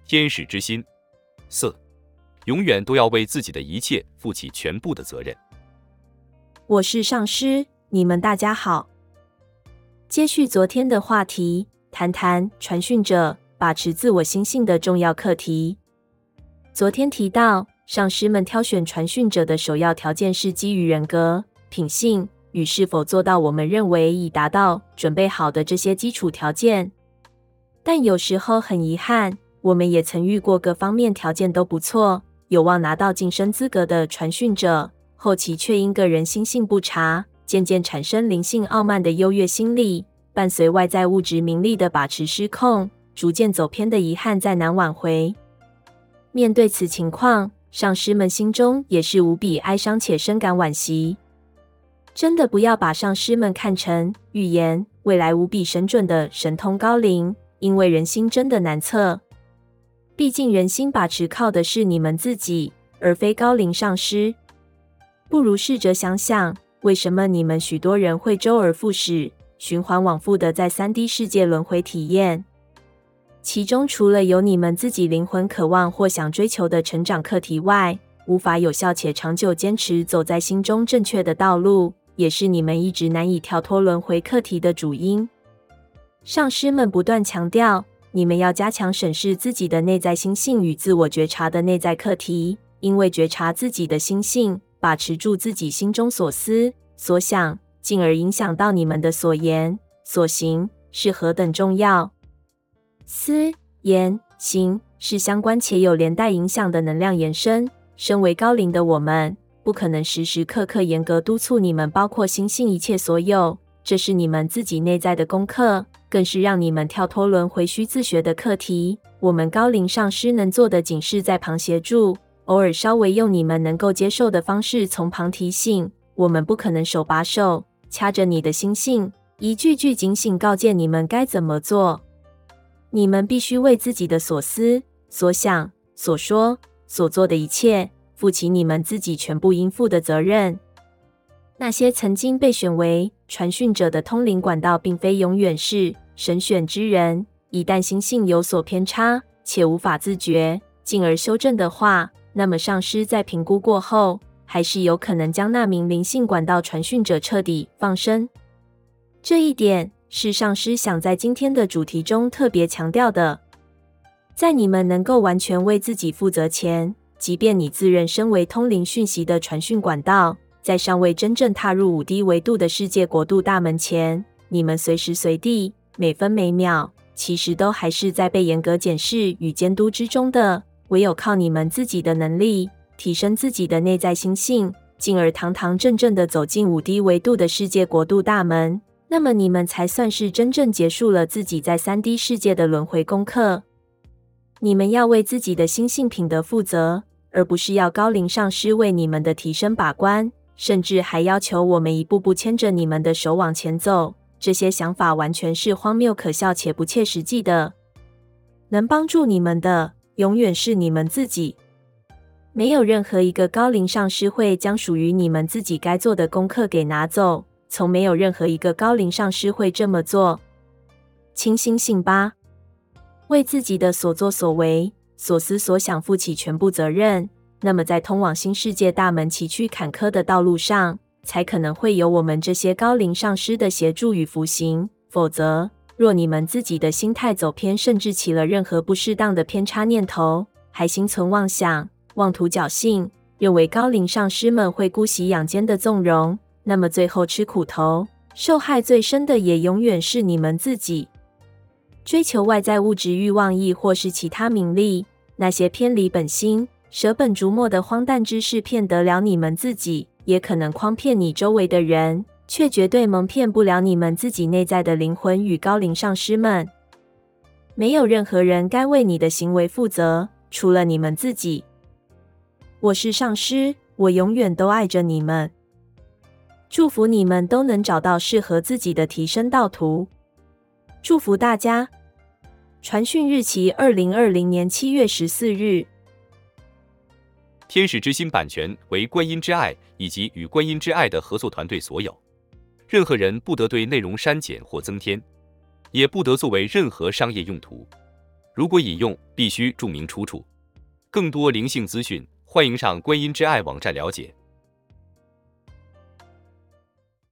天使之心，4. 永远都要为自己的一切负起全部的责任。 我是上师，你们大家好。接续昨天的话题，谈谈传讯者把持自我心性的重要课题。昨天提到，上师们挑选传讯者的首要条件是基于人格、品性与是否做到我们认为已达到、准备好的这些基础条件。但有时候很遗憾，我们也曾遇过各方面条件都不错，有望拿到晋升资格的传讯者，后期却因个人心性不察，渐渐产生灵性傲慢的优越心理，伴随外在物质名利的把持失控，逐渐走偏的遗憾再难挽回。面对此情况，上师们心中也是无比哀伤且深感惋惜。真的不要把上师们看成预言未来无比神准的神通高灵，因为人心真的难测。毕竟人心把持靠的是你们自己，而非高灵上师。不如试着想想，为什么你们许多人会周而复始、循环往复的在 3D 世界轮回体验？其中除了有你们自己灵魂渴望或想追求的成长课题外，无法有效且长久坚持走在心中正确的道路，也是你们一直难以跳脱轮回课题的主因。上师们不断强调，你们要加强审视自己的内在心性与自我觉察的内在课题，因为觉察自己的心性，把持住自己心中所思、所想，进而影响到你们的所言、所行，是何等重要。思、言、行是相关且有连带影响的能量延伸。身为高灵的我们，不可能时时刻刻严格督促你们包括心性一切所有，这是你们自己内在的功课，更是让你们跳脱轮回需自学的课题。我们高灵上师能做的仅是在旁协助，偶尔稍微用你们能够接受的方式从旁提醒。我们不可能手把手掐着你的心性，一句句警醒告诫你们该怎么做。你们必须为自己的所思、所想、所说、所做的一切，负起你们自己全部应负的责任。那些曾经被选为传讯者的通灵管道，并非永远是神选之人。一旦心性有所偏差，且无法自觉，进而修正的话，那么上师在评估过后，还是有可能将那名灵性管道传讯者彻底放生。这一点是上师想在今天的主题中特别强调的。在你们能够完全为自己负责前，即便你自认身为通灵讯息的传讯管道，在尚未真正踏入5D 维度的世界国度大门前，你们随时随地、每分每秒，其实都还是在被严格检视与监督之中的。唯有靠你们自己的能力，提升自己的内在心性，进而堂堂正正地走进5D 维度的世界国度大门，那么你们才算是真正结束了自己在 3D 世界的轮回功课。你们要为自己的心性品德负责，而不是要高灵上师为你们的提升把关，甚至还要求我们一步步牵着你们的手往前走。这些想法完全是荒谬可笑且不切实际的。能帮助你们的，永远是你们自己。没有任何一个高灵上师会将属于你们自己该做的功课给拿走，从没有任何一个高灵上师会这么做。请醒醒吧，为自己的所作所为、所思所想负起全部责任，那么在通往新世界大门崎岖坎坷的道路上，才可能会有我们这些高灵上师的协助与扶行。否则，若你们自己的心态走偏，甚至起了任何不适当的偏差念头，还心存妄想、妄图侥幸，认为高灵上师们会姑息养奸的纵容，那么最后吃苦头、受害最深的也永远是你们自己。追求外在物质欲望亦或是其他名利，那些偏离本心、舍本逐末的荒诞之事，骗得了你们自己，也可能诓骗你周围的人，却绝对蒙骗不了你们自己内在的灵魂与高灵上师们。没有任何人该为你的行为负责，除了你们自己。我是上师，我永远都爱着你们。祝福你们都能找到适合自己的提升道途。祝福大家。传讯日期2020年7月14日。 天使之心版权为观音之爱以及与观音之爱的合作团队所有，任何人不得对内容删减或增添，也不得作为任何商业用途。 如果引用，必须注明出处。更多灵性资讯，欢迎上观音之爱网站了解。